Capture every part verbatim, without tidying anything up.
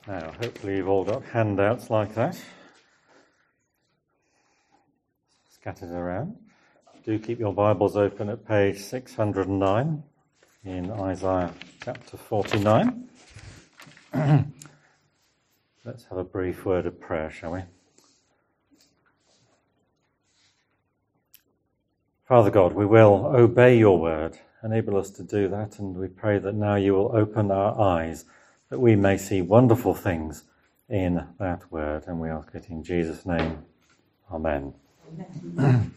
Now, hopefully you've all got handouts like that scattered around. Do keep your Bibles open at page six hundred nine in Isaiah chapter forty-nine. Let's have a brief word of prayer, shall we? Father God, we will obey your word. Enable us to do that, and we pray that now you will open our eyes that we may see wonderful things in that word. And we ask it in Jesus' name. Amen. Amen.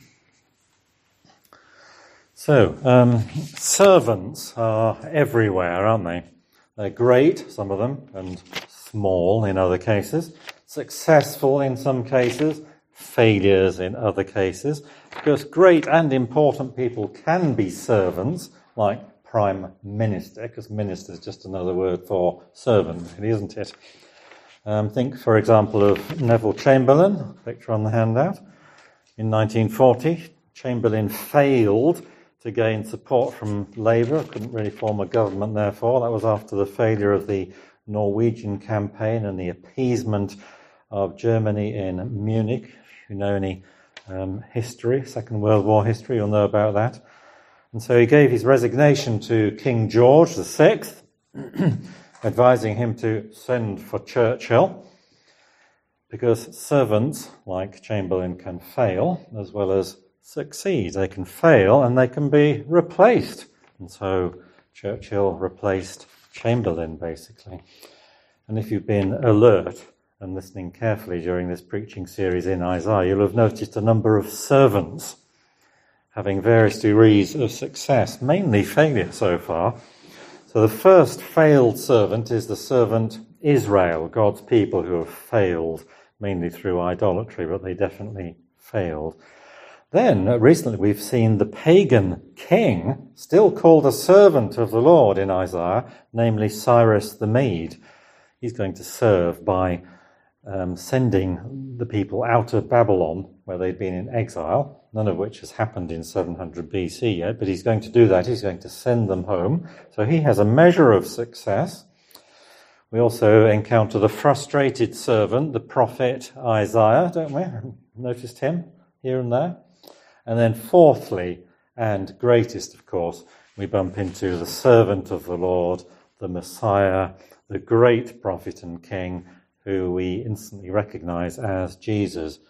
So, um, servants are everywhere, aren't they? They're great, some of them, and small in other cases. Successful in some cases, failures in other cases. Because great and important people can be servants, like Prime Minister, because minister is just another word for servant, isn't it? Um, think, for example, of Neville Chamberlain, picture on the handout. In nineteen forty, Chamberlain failed to gain support from Labour, couldn't really form a government therefore. That was after the failure of the Norwegian campaign and the appeasement of Germany in Munich. If you know any um, history, Second World War history, you'll know about that. And so he gave his resignation to King George the Sixth, advising him to send for Churchill, because servants, like Chamberlain, can fail as well as succeed. They can fail and they can be replaced. And so Churchill replaced Chamberlain, basically. And if you've been alert and listening carefully during this preaching series in Isaiah, you'll have noticed a number of servants having various degrees of success, mainly failure so far. So the first failed servant is the servant Israel, God's people who have failed, mainly through idolatry, but they definitely failed. Then, uh, recently we've seen the pagan king, still called a servant of the Lord in Isaiah, namely Cyrus the Mede. He's going to serve by um, sending the people out of Babylon, where they'd been in exile, none of which has happened in seven hundred B C yet, but he's going to do that. He's going to send them home. So he has a measure of success. We also encounter the frustrated servant, the prophet Isaiah, don't we? Noticed him here and there. And then fourthly, and greatest, of course, we bump into the servant of the Lord, the Messiah, the great prophet and king, who we instantly recognize as Jesus.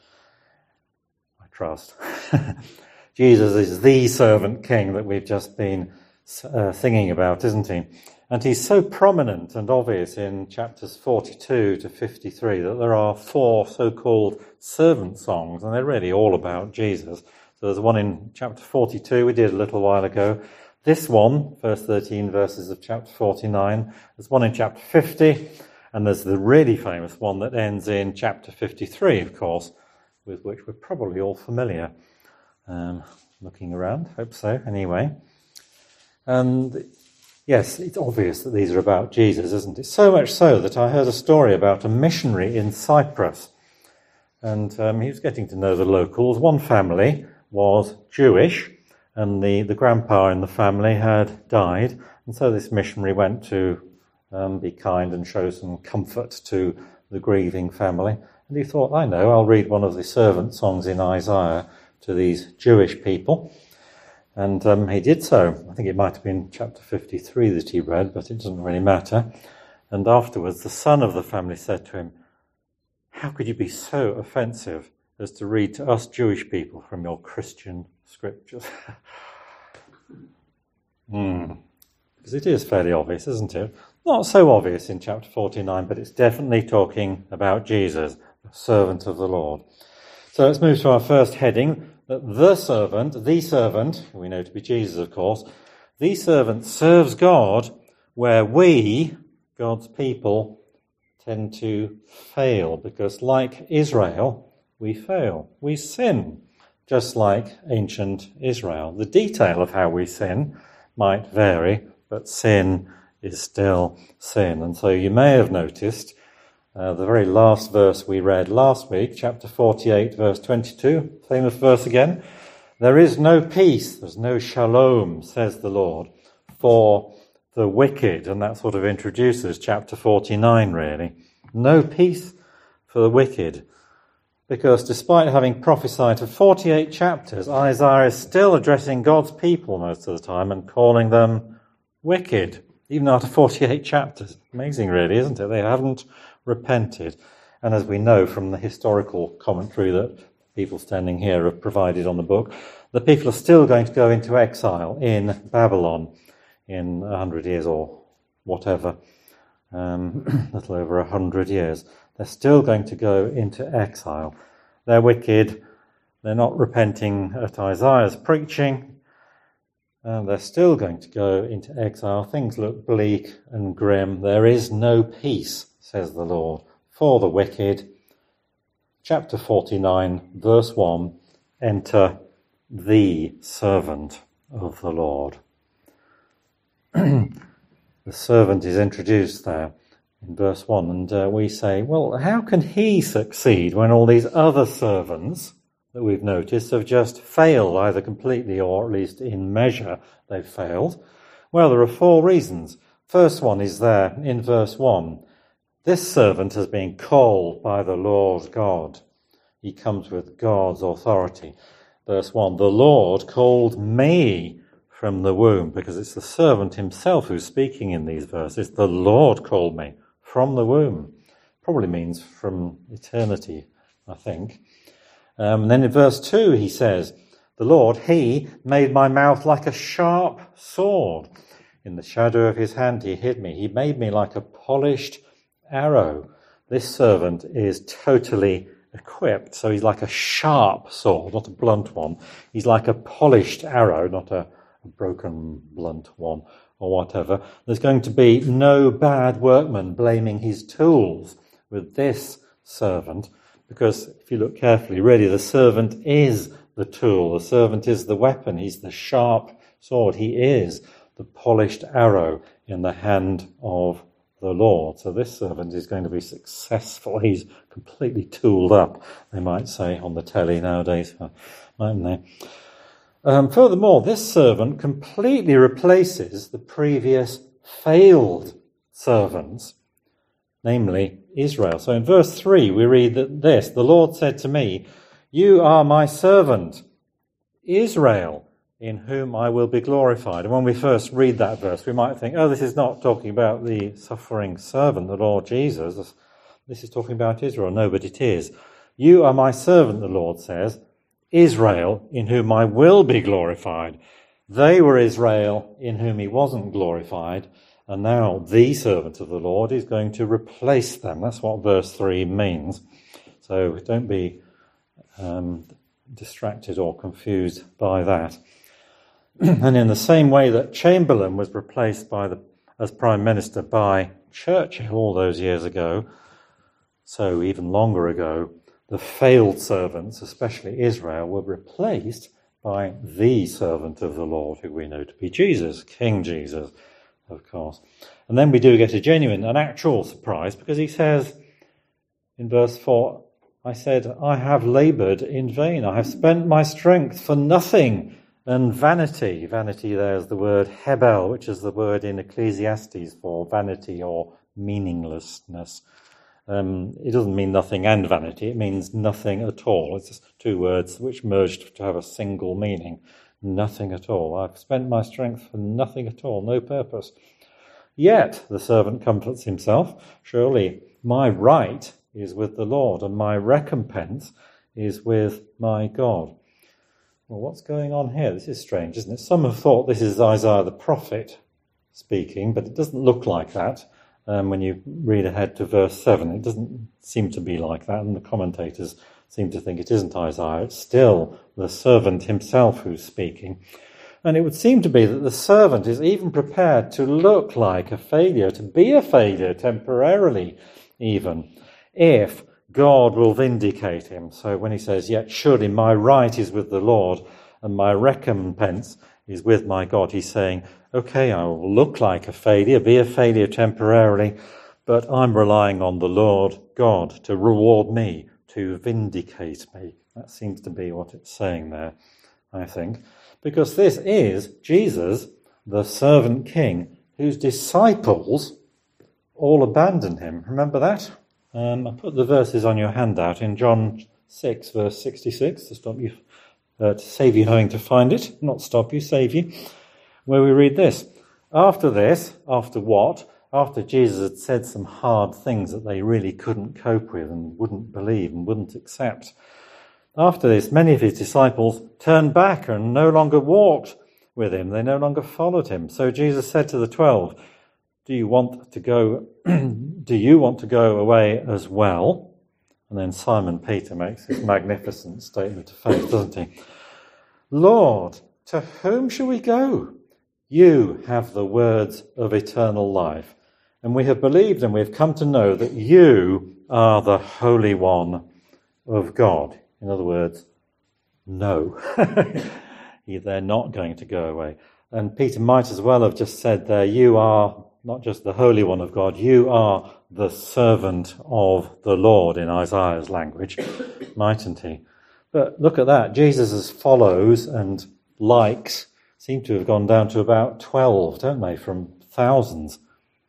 I trust. Jesus is the servant king that we've just been uh, singing about, isn't he? And he's so prominent and obvious in chapters forty-two to fifty-three that there are four so-called servant songs, and they're really all about Jesus. So there's one in chapter forty-two we did a little while ago. This one, verse thirteen verses of chapter forty-nine. There's one in chapter fifty, and there's the really famous one that ends in chapter fifty-three, of course, with which we're probably all familiar. Um, looking around, hope so, anyway. And yes, it's obvious that these are about Jesus, isn't it? So much so that I heard a story about a missionary in Cyprus. And um, he was getting to know the locals. One family was Jewish, and the, the grandpa in the family had died. And so this missionary went to um, be kind and show some comfort to the grieving family. And he thought, I know, I'll read one of the servant songs in Isaiah to these Jewish people. And um, he did so. I think it might have been chapter fifty-three that he read, but it doesn't really matter. And afterwards, the son of the family said to him, how could you be so offensive as to read to us Jewish people from your Christian scriptures? mm. Because it is fairly obvious, isn't it? Not so obvious in chapter forty-nine, but it's definitely talking about Jesus, the servant of the Lord. So let's move to our first heading. The servant, the servant, we know to be Jesus, of course, the servant serves God where we, God's people, tend to fail. Because like Israel, we fail. We sin, just like ancient Israel. The detail of how we sin might vary, but sin is still sin. And so you may have noticed Uh, the very last verse we read last week, chapter forty-eight, verse twenty-two, famous verse again. There is no peace, there's no shalom, says the Lord, for the wicked. And that sort of introduces chapter forty-nine, really. No peace for the wicked. Because despite having prophesied for forty-eight chapters, Isaiah is still addressing God's people most of the time and calling them wicked, even after forty-eight chapters. Amazing, really, isn't it? They haven't repented. And as we know from the historical commentary that people standing here have provided on the book, the people are still going to go into exile in Babylon in a hundred years or whatever, um, a little over a hundred years. They're still going to go into exile. They're wicked. They're not repenting at Isaiah's preaching. And they're still going to go into exile. Things look bleak and grim. There is no peace, says the Lord, for the wicked. Chapter forty-nine, verse one, enter the servant of the Lord. The servant is introduced there in verse one, and uh, we say, well, how can he succeed when all these other servants that we've noticed have just failed, either completely or at least in measure they've failed? Well, there are four reasons. First one is there in verse one. This servant has been called by the Lord God. He comes with God's authority. Verse one, the Lord called me from the womb, because it's the servant himself who's speaking in these verses. The Lord called me from the womb. Probably means from eternity, I think. Um, and then in verse two he says, the Lord, he made my mouth like a sharp sword. In the shadow of his hand he hid me. He made me like a polished arrow. This servant is totally equipped. So he's like a sharp sword, not a blunt one. He's like a polished arrow, not a, a broken blunt one or whatever. There's going to be no bad workman blaming his tools with this servant, because if you look carefully, really the servant is the tool. The servant is the weapon. He's the sharp sword. He is the polished arrow in the hand of the Lord. So this servant is going to be successful. He's completely tooled up, they might say on the telly nowadays, mightn't they? Um, furthermore, this servant completely replaces the previous failed servants, namely Israel. So in verse three we read that this, the Lord said to me, you are my servant, Israel, in whom I will be glorified. And when we first read that verse, we might think, oh, this is not talking about the suffering servant, the Lord Jesus. This is talking about Israel. No, but it is. You are my servant, the Lord says, Israel, in whom I will be glorified. They were Israel, in whom he wasn't glorified, and now the servant of the Lord is going to replace them. That's what verse three means. So don't be um, distracted or confused by that. And in the same way that Chamberlain was replaced by the, as Prime Minister by Churchill all those years ago, so even longer ago, the failed servants, especially Israel, were replaced by the servant of the Lord, who we know to be Jesus, King Jesus, of course. And then we do get a genuine, an actual surprise, because he says in verse four, I said, I have laboured in vain. I have spent my strength for nothing. And vanity, vanity there is the word hebel, which is the word in Ecclesiastes for vanity or meaninglessness. Um, it doesn't mean nothing and vanity, it means nothing at all. It's just two words which merged to have a single meaning. Nothing at all. I've spent my strength for nothing at all, no purpose. Yet, the servant comforts himself, surely my right is with the Lord, and my recompense is with my God. Well, what's going on here? This is strange, isn't it? Some have thought this is Isaiah the prophet speaking, but it doesn't look like that. Um, when you read ahead to verse seven, it doesn't seem to be like that, and the commentators seem to think it isn't Isaiah. It's still the servant himself who's speaking. And it would seem to be that the servant is even prepared to look like a failure, to be a failure temporarily even, if God will vindicate him. So when he says, yet surely my right is with the Lord and my recompense is with my God, he's saying, okay, I will look like a failure, be a failure temporarily, but I'm relying on the Lord God to reward me, to vindicate me. That seems to be what it's saying there, I think. Because this is Jesus, the servant king, whose disciples all abandon him. Remember that? Um, I put the verses on your handout in John six, verse sixty-six, to stop you, uh, to save you having to find it, not stop you, save you, where we read this. After this, after what? After Jesus had said some hard things that they really couldn't cope with and wouldn't believe and wouldn't accept. After this, many of his disciples turned back and no longer walked with him. They no longer followed him. So Jesus said to the twelve, Do you want to go, do you want to go away as well? And then Simon Peter makes this magnificent statement of faith, doesn't he? Lord, to whom shall we go? You have the words of eternal life. And we have believed and we have come to know that you are the Holy One of God. In other words, no. They're not going to go away. And Peter might as well have just said there, you are not just the Holy One of God, you are the servant of the Lord in Isaiah's language, mightn't he? But look at that. Jesus' follows and likes seem to have gone down to about twelve, don't they, from thousands.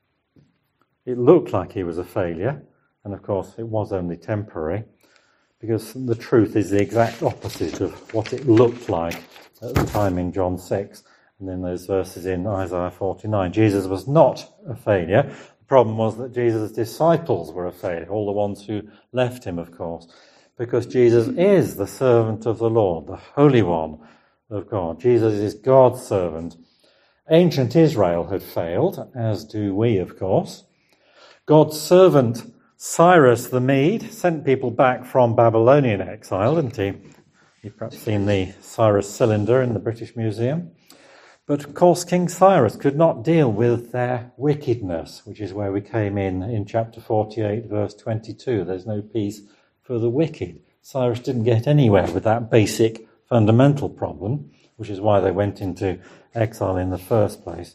It looked like he was a failure, and of course it was only temporary, because the truth is the exact opposite of what it looked like at the time in John six, and then those verses in Isaiah forty-nine. Jesus was not a failure. The problem was that Jesus' disciples were a failure, all the ones who left him, of course, because Jesus is the servant of the Lord, the Holy One of God. Jesus is God's servant. Ancient Israel had failed, as do we, of course. God's servant Cyrus the Mede sent people back from Babylonian exile, didn't he? You've perhaps seen the Cyrus cylinder in the British Museum. But of course King Cyrus could not deal with their wickedness, which is where we came in in chapter forty-eight, verse twenty-two. There's no peace for the wicked. Cyrus didn't get anywhere with that basic fundamental problem, which is why they went into exile in the first place.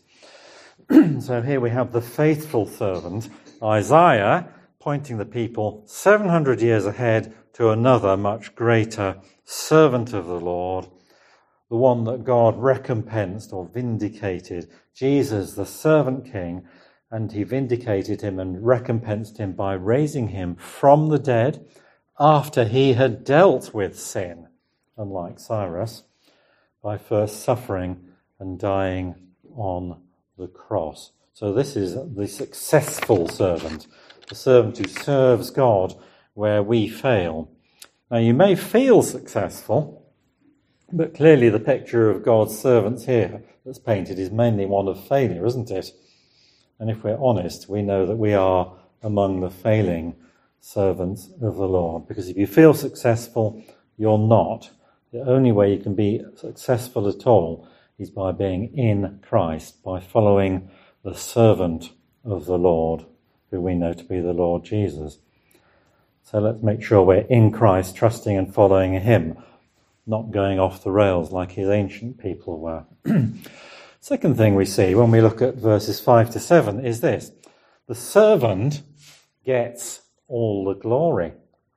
So here we have the faithful servant, Isaiah, pointing the people seven hundred years ahead to another much greater servant of the Lord, the one that God recompensed or vindicated, Jesus, the servant king, and he vindicated him and recompensed him by raising him from the dead after he had dealt with sin, unlike Cyrus, by first suffering and dying on the cross. So this is the successful servant, the servant who serves God where we fail. Now you may feel successful, but clearly the picture of God's servants here that's painted is mainly one of failure, isn't it? And if we're honest, we know that we are among the failing servants of the Lord. Because if you feel successful, you're not. The only way you can be successful at all is by being in Christ, by following the servant of the Lord, who we know to be the Lord Jesus. So let's make sure we're in Christ, trusting and following him, not going off the rails like his ancient people were. Second thing we see when we look at verses five to seven is this. The servant gets all the glory.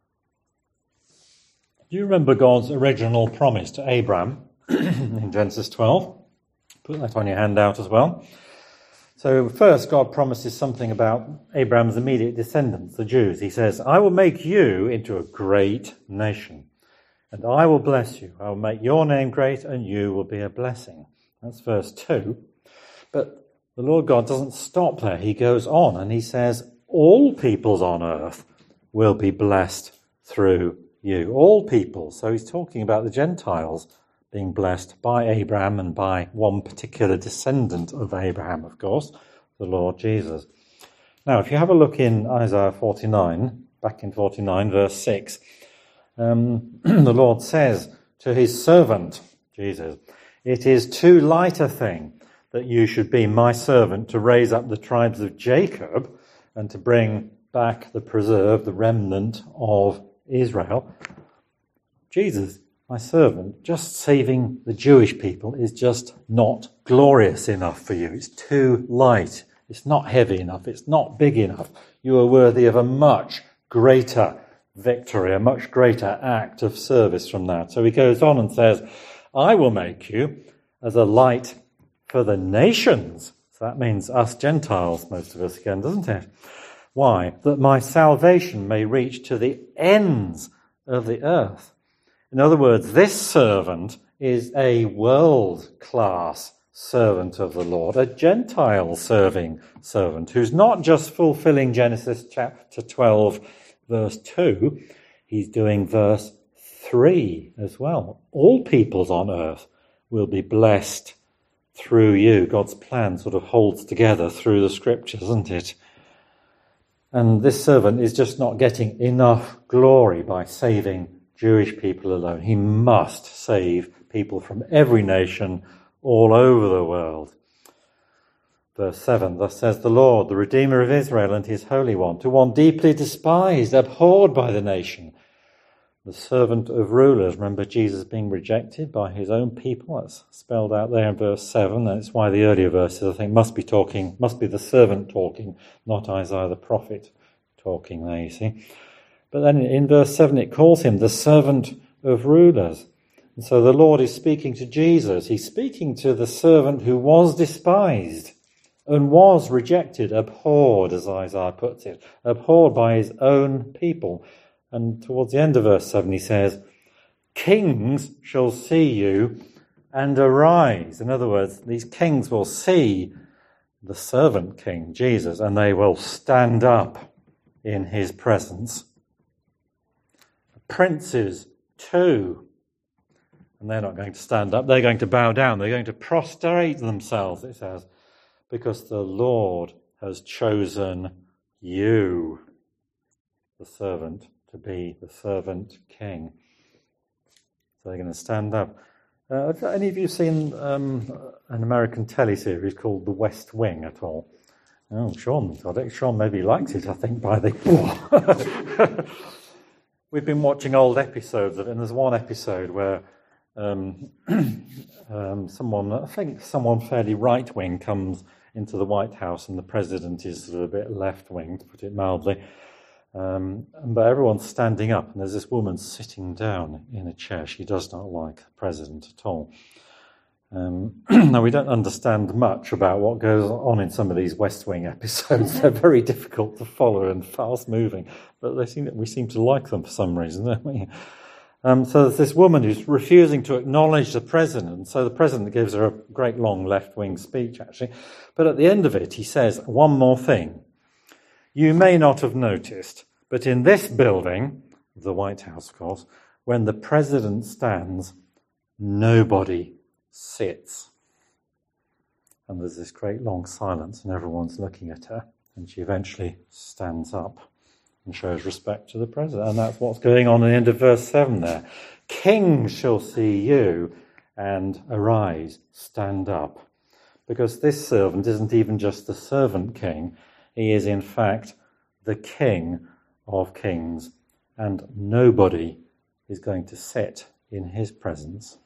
Do you remember God's original promise to Abraham in Genesis twelve? Put that on your handout as well. So first, God promises something about Abraham's immediate descendants, the Jews. He says, I will make you into a great nation, and I will bless you. I will make your name great, and you will be a blessing. That's verse two. But the Lord God doesn't stop there. He goes on, and he says, all peoples on earth will be blessed through you. All people. So he's talking about the Gentiles being blessed by Abraham and by one particular descendant of Abraham, of course, the Lord Jesus. Now, if you have a look in Isaiah forty-nine, back in forty-nine, verse six, um, the Lord says to his servant, Jesus, it is too light a thing that you should be my servant to raise up the tribes of Jacob and to bring back the preserved, the remnant of Israel. Jesus, my servant, just saving the Jewish people is just not glorious enough for you. It's too light. It's not heavy enough. It's not big enough. You are worthy of a much greater victory, a much greater act of service from that. So he goes on and says, I will make you as a light for the nations. So that means us Gentiles, most of us again, doesn't it? Why? That my salvation may reach to the ends of the earth. In other words, this servant is a world-class servant of the Lord, a Gentile serving servant who's not just fulfilling Genesis chapter twelve, verse two, he's doing verse three as well. All peoples on earth will be blessed through you. God's plan sort of holds together through the scriptures, isn't it? And this servant is just not getting enough glory by saving Jewish people alone. He must save people from every nation all over the world. Verse seven, thus says the Lord, the Redeemer of Israel and his Holy One, to one deeply despised, abhorred by the nation, the servant of rulers. Remember Jesus being rejected by his own people. That's spelled out there in verse seven. That's why the earlier verses, I think, must be talking, must be the servant talking, not Isaiah the prophet talking there, you see. But then in verse seven it calls him the servant of rulers. And so the Lord is speaking to Jesus. He's speaking to the servant who was despised and was rejected, abhorred, as Isaiah puts it, abhorred by his own people. And towards the end of verse seven he says, kings shall see you and arise. In other words, these kings will see the servant king, Jesus, and they will stand up in his presence. Princes too. And they're not going to stand up, they're going to bow down, they're going to prostrate themselves, it says, because the Lord has chosen you, the servant, to be the servant king. So they're going to stand up. Uh, have any of you seen um, an American teleseries called The West Wing at all? Oh, Sean got it. Sean maybe likes it, I think, by the... We've been watching old episodes of it, and there's one episode where um, um, someone, I think someone fairly right-wing comes into the White House, and the president is sort of a bit left-wing, to put it mildly. Um, but everyone's standing up, and there's this woman sitting down in a chair. She does not like the president at all. Um, now, we don't understand much about what goes on in some of these West Wing episodes. They're very difficult to follow and fast-moving, but they seem, we seem to like them for some reason, don't we? Um, so there's this woman who's refusing to acknowledge the president. So the president gives her a great long left-wing speech, actually. But at the end of it, he says, one more thing. You may not have noticed, but in this building, the White House, of course, when the president stands, nobody sits. And there's this great long silence, and everyone's looking at her. And she eventually stands up and shows respect to the president. And that's what's going on at the end of verse seven there. Kings shall see you and arise, stand up. Because this servant isn't even just the servant king. He is, in fact, the King of kings. And nobody is going to sit in his presence.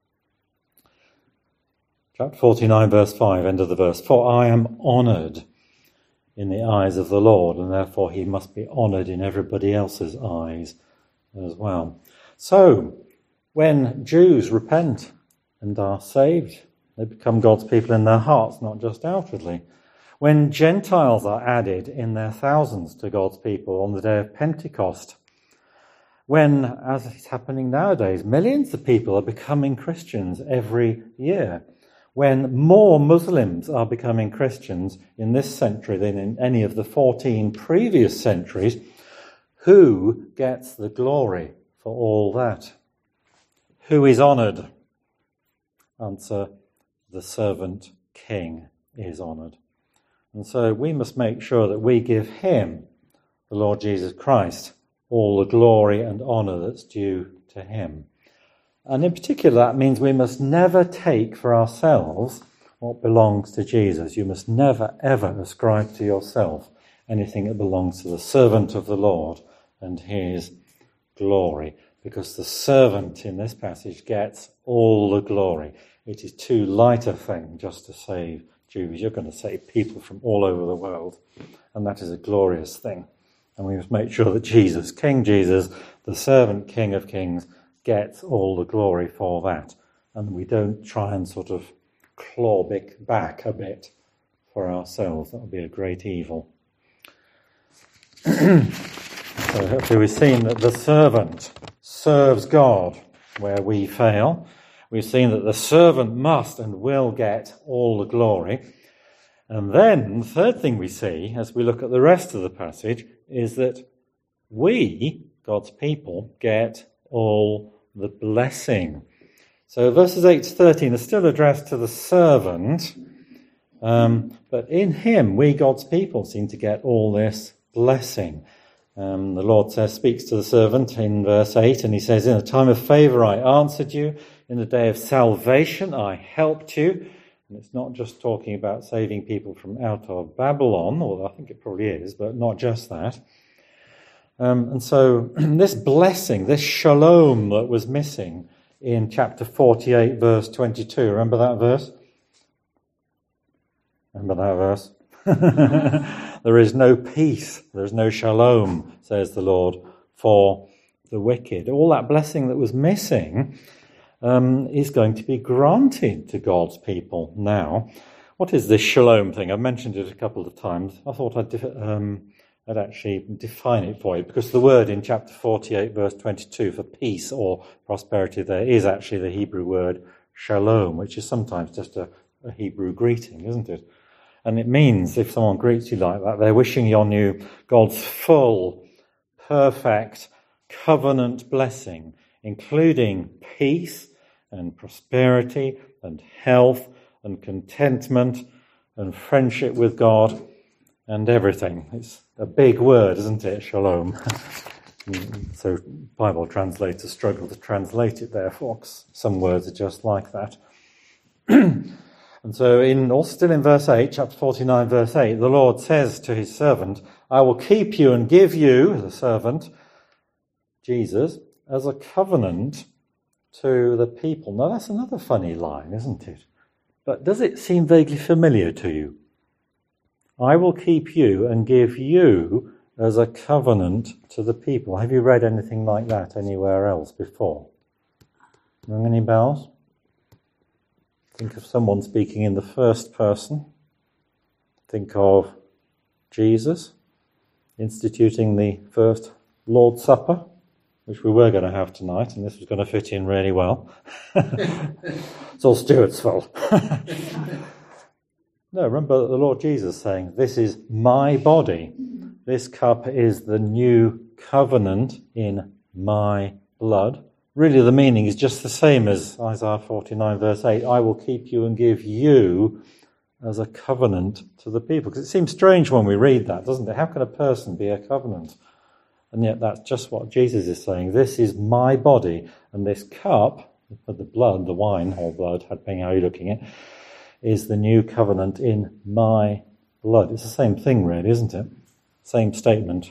Chapter forty-nine, verse five, end of the verse. For I am honoured in the eyes of the Lord, and therefore he must be honoured in everybody else's eyes as well. So, when Jews repent and are saved, they become God's people in their hearts, not just outwardly. When Gentiles are added in their thousands to God's people on the day of Pentecost, when, as is happening nowadays, millions of people are becoming Christians every year, when more Muslims are becoming Christians in this century than in any of the fourteen previous centuries, who gets the glory for all that? Who is honoured? Answer, the servant king is honoured. And so we must make sure that we give him, the Lord Jesus Christ, all the glory and honour that's due to him. And in particular, that means we must never take for ourselves what belongs to Jesus. You must never, ever ascribe to yourself anything that belongs to the servant of the Lord and his glory. Because the servant in this passage gets all the glory. It is too light a thing just to save Jews. You're going to save people from all over the world. And that is a glorious thing. And we must make sure that Jesus, King Jesus, the servant King of Kings, gets all the glory for that. And we don't try and sort of claw back a bit for ourselves. That would be a great evil. So hopefully we've seen that the servant serves God where we fail. We've seen that the servant must and will get all the glory. And then the third thing we see as we look at the rest of the passage is that we, God's people, get all the blessing. So verses eight to thirteen are still addressed to the servant, um, but in him, we, God's people, seem to get all this blessing. Um, the Lord says, speaks to the servant in verse eight, and he says, in a time of favour I answered you, in the day of salvation I helped you. And it's not just talking about saving people from out of Babylon, although I think it probably is, but not just that. Um, and so this blessing, this shalom that was missing in chapter forty-eight, verse twenty-two, remember that verse? Remember that verse? There is no peace, there is no shalom, says the Lord, for the wicked. All that blessing that was missing um, is going to be granted to God's people now. What is this shalom thing? I've mentioned it a couple of times. I thought I'd, def- um, I'd actually define it for you, because the word in chapter forty-eight, verse twenty-two, for peace or prosperity there is actually the Hebrew word shalom, which is sometimes just a, a Hebrew greeting, isn't it? And it means, if someone greets you like that, they're wishing on you God's full, perfect, covenant blessing, including peace and prosperity and health and contentment and friendship with God and everything. It's a big word, isn't it, shalom? So Bible translators struggle to translate it, therefore, because some words are just like that. And so, in also still in verse eight, chapter forty-nine, verse eight, the Lord says to his servant, I will keep you and give you, the servant, Jesus, as a covenant to the people. Now, that's another funny line, isn't it? But does it seem vaguely familiar to you? I will keep you and give you as a covenant to the people. Have you read anything like that anywhere else before? Ring any bells? Think of someone speaking in the first person. Think of Jesus instituting the first Lord's Supper, which we were going to have tonight, and this was going to fit in really well. It's all Stuart's fault. No, remember the Lord Jesus saying, this is my body. This cup is the new covenant in my blood. Really, the meaning is just the same as Isaiah forty-nine, verse eight. I will keep you and give you as a covenant to the people. Because it seems strange when we read that, doesn't it? How can a person be a covenant? And yet that's just what Jesus is saying. This is my body, and this cup, the blood, the wine, or blood, depending how you're looking at it, is the new covenant in my blood. It's the same thing, really, isn't it? Same statement.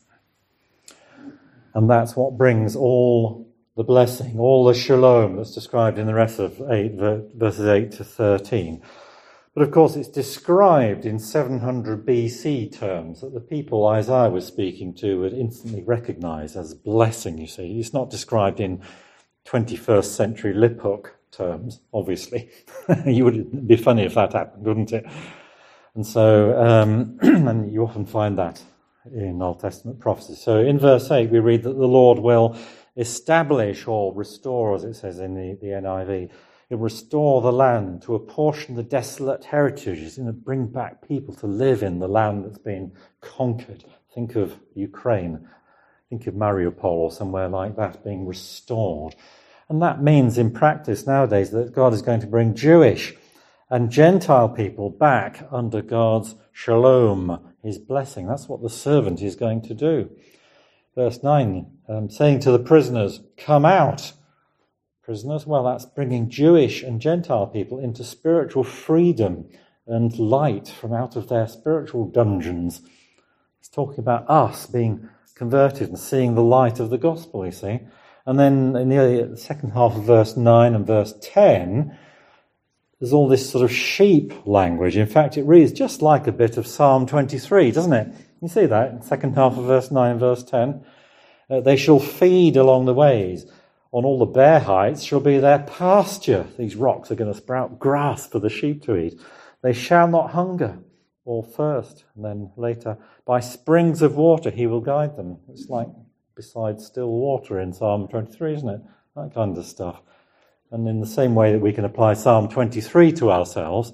And that's what brings all the blessing, all the shalom that's described in the rest of eight, verses eight to thirteen. But of course it's described in seven hundred B C terms that the people Isaiah was speaking to would instantly recognize as blessing, you see. It's not described in twenty-first century lip hook terms, obviously. You would it'd be funny if that happened, wouldn't it? And so, um, and you often find that in Old Testament prophecy. So in verse eight we read that the Lord will establish or restore, as it says in the, the N I V, He'll restore the land to apportion the desolate heritages and bring back people to live in the land that's been conquered. Think of Ukraine. Think of Mariupol or somewhere like that being restored. And that means in practice nowadays that God is going to bring Jewish and Gentile people back under God's shalom, his blessing. That's what the servant is going to do. Verse nine, um, saying to the prisoners, come out. Prisoners, well, that's bringing Jewish and Gentile people into spiritual freedom and light from out of their spiritual dungeons. It's talking about us being converted and seeing the light of the gospel, you see. And then in the second half of verse nine and verse ten, there's all this sort of sheep language. In fact, it reads just like a bit of Psalm twenty-three, doesn't it? You see that in the second half of verse nine and verse ten. Uh, they shall feed along the ways. On all the bare heights shall be their pasture. These rocks are going to sprout grass for the sheep to eat. They shall not hunger. all thirst. And then later, by springs of water he will guide them. It's like beside still water in Psalm twenty-three, isn't it? That kind of stuff. And in the same way that we can apply Psalm twenty-three to ourselves,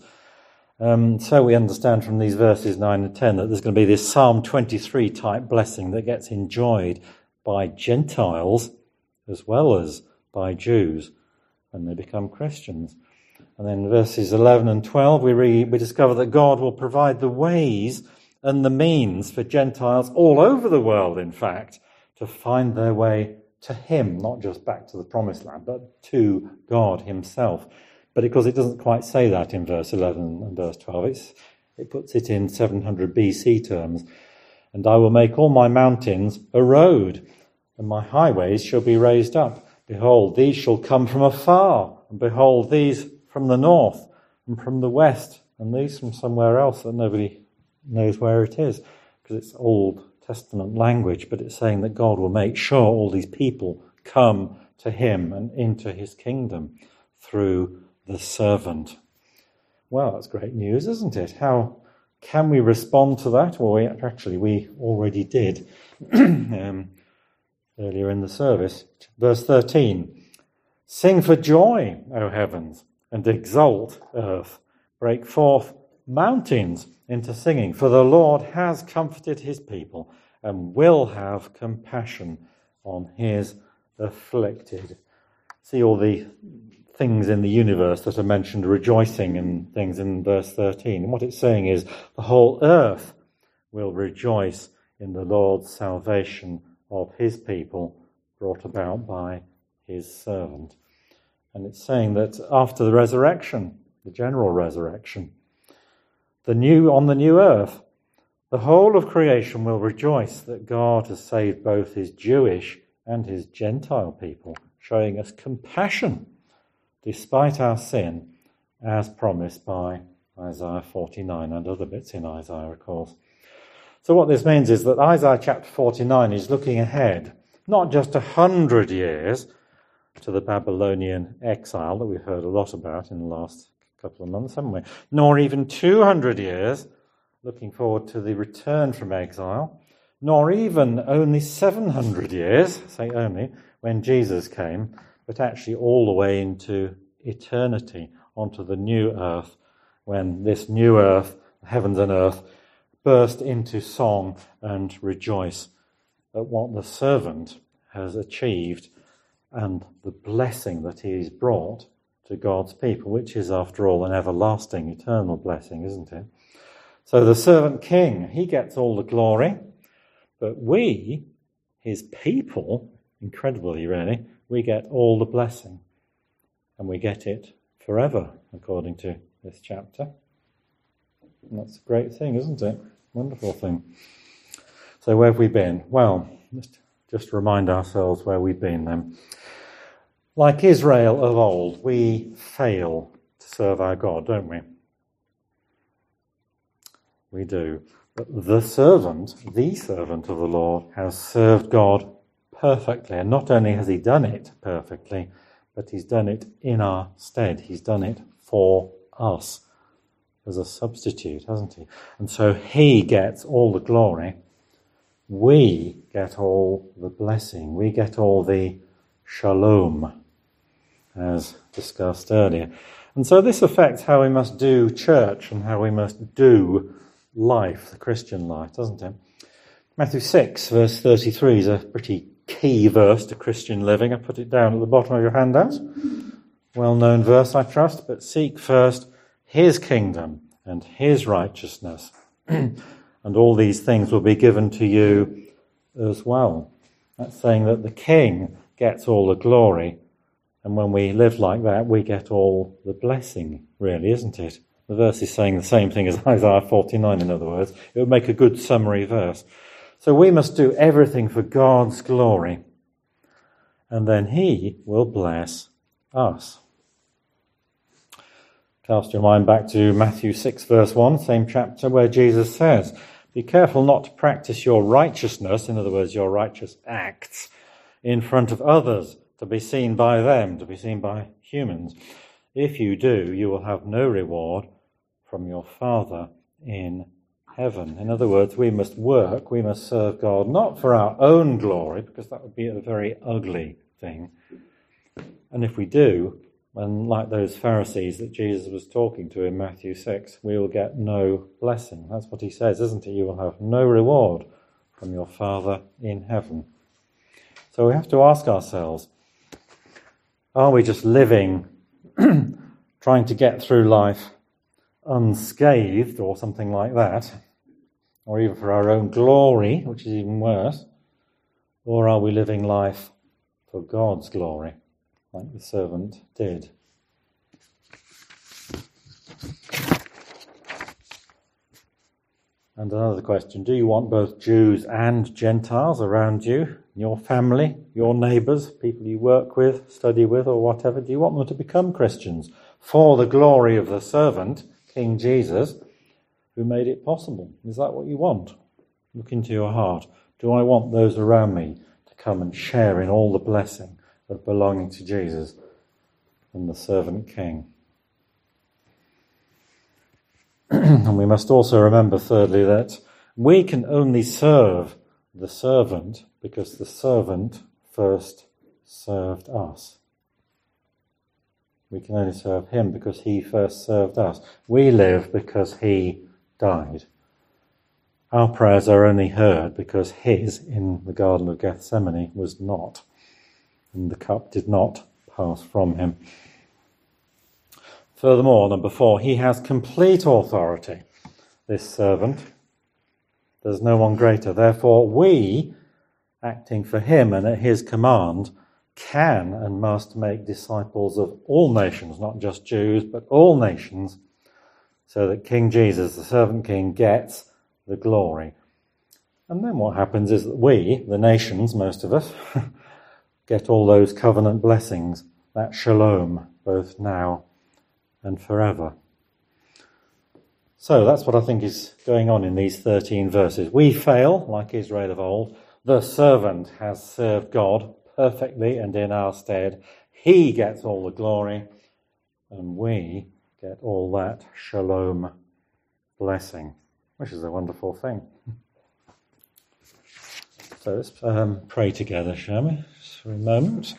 um, so we understand from these verses nine and ten that there's going to be this Psalm twenty-three type blessing that gets enjoyed by Gentiles as well as by Jews when they become Christians. And then verses eleven and twelve, we read, we discover that God will provide the ways and the means for Gentiles all over the world, in fact, to find their way to him, not just back to the promised land, but to God himself. But because it doesn't quite say that in verse eleven and verse twelve, it's, it puts it in seven hundred B C terms. And I will make all my mountains a road, and my highways shall be raised up. Behold, these shall come from afar, and behold, these from the north, and from the west, and these from somewhere else that nobody knows where it is, because it's Old Testament language, but it's saying that God will make sure all these people come to him and into his kingdom through the servant. Well, that's great news, isn't it? How can we respond to that? Well, we, actually, we already did um, earlier in the service. Verse thirteen, sing for joy, O heavens, and exult, earth. Break forth, mountains, into singing, for the Lord has comforted his people and will have compassion on his afflicted. See all the things in the universe that are mentioned, rejoicing and things in verse thirteen. And what it's saying is the whole earth will rejoice in the Lord's salvation of his people brought about by his servant. And it's saying that after the resurrection, the general resurrection, The new on the new earth, the whole of creation will rejoice that God has saved both his Jewish and his Gentile people, showing us compassion despite our sin, as promised by Isaiah forty-nine and other bits in Isaiah, of course. So what this means is that Isaiah chapter forty-nine is looking ahead, not just a hundred years to the Babylonian exile that we've heard a lot about in the last couple of months, haven't we? Nor even two hundred years, looking forward to the return from exile, nor even only seven hundred years, say only, when Jesus came, but actually all the way into eternity, onto the new earth, when this new earth, heavens and earth, burst into song and rejoice at what the servant has achieved and the blessing that he has brought to God's people, which is, after all, an everlasting, eternal blessing, isn't it? So the servant king, he gets all the glory, but we, his people, incredibly really, we get all the blessing, and we get it forever, according to this chapter. And that's a great thing, isn't it? Wonderful thing. So where have we been? Well, just, just remind ourselves where we've been then. Like Israel of old, we fail to serve our God, don't we? We do. But the servant, the servant of the Lord, has served God perfectly. And not only has he done it perfectly, but he's done it in our stead. He's done it for us as a substitute, hasn't he? And so he gets all the glory. We get all the blessing. We get all the shalom, as discussed earlier. And so this affects how we must do church and how we must do life, the Christian life, doesn't it? Matthew six, verse thirty-three is a pretty key verse to Christian living. I put it down at the bottom of your handouts. Well-known verse, I trust, but seek first his kingdom and his righteousness, and all these things will be given to you as well. That's saying that the king gets all the glory, and when we live like that, we get all the blessing, really, isn't it? The verse is saying the same thing as Isaiah forty-nine, in other words. It would make a good summary verse. So we must do everything for God's glory, and then he will bless us. Cast your mind back to Matthew six, verse one, same chapter, where Jesus says, be careful not to practice your righteousness, in other words, your righteous acts, in front of others, to be seen by them, to be seen by humans. If you do, you will have no reward from your Father in heaven. In other words, we must work, we must serve God, not for our own glory, because that would be a very ugly thing. And if we do, and like those Pharisees that Jesus was talking to in Matthew six, we will get no blessing. That's what he says, isn't it? You will have no reward from your Father in heaven. So we have to ask ourselves, are we just living, trying to get through life unscathed or something like that, or even for our own glory, which is even worse, or are we living life for God's glory, like the servant did? And another question, do you want both Jews and Gentiles around you, your family, your neighbours, people you work with, study with, or whatever? Do you want them to become Christians for the glory of the servant, King Jesus, who made it possible? Is that what you want? Look into your heart. Do I want those around me to come and share in all the blessing of belonging to Jesus and the servant King? And we must also remember, thirdly, that we can only serve the servant because the servant first served us. We can only serve him because he first served us. We live because he died. Our prayers are only heard because his, in the Garden of Gethsemane, was not. And the cup did not pass from him. Furthermore, number four, he has complete authority, this servant. There's no one greater. Therefore, we, acting for him and at his command, can and must make disciples of all nations, not just Jews, but all nations, so that King Jesus, the servant king, gets the glory. And then what happens is that we, the nations, most of us, get all those covenant blessings, that shalom, both now and forever. So that's what I think is going on in these thirteen verses. We fail, like Israel of old. The servant has served God perfectly and in our stead. He gets all the glory, and we get all that shalom blessing, which is a wonderful thing. So let's um, pray together, shall we? Just for a moment.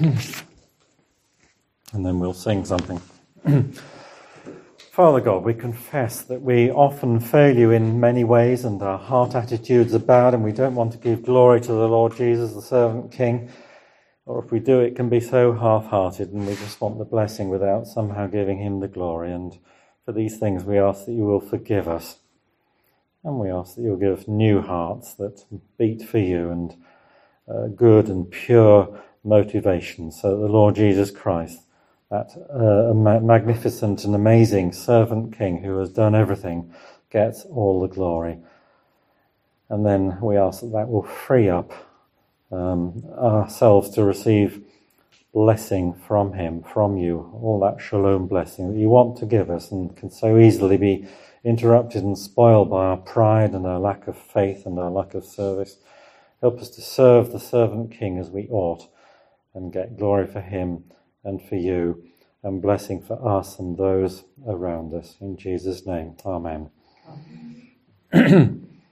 And then we'll sing something. Father God, we confess that we often fail you in many ways and our heart attitudes are bad and we don't want to give glory to the Lord Jesus, the servant king. Or if we do, it can be so half-hearted and we just want the blessing without somehow giving him the glory. And for these things we ask that you will forgive us. And we ask that you'll give us new hearts that beat for you and uh, good and pure motivation so that the Lord Jesus Christ, that uh, magnificent and amazing servant king who has done everything, gets all the glory. And then we ask that that will free up um, ourselves to receive blessing from him, from you, all that shalom blessing that you want to give us and can so easily be interrupted and spoiled by our pride and our lack of faith and our lack of service. Help us to serve the servant king as we ought and get glory for him and for you, and blessing for us and those around us. In Jesus' name, amen. Amen.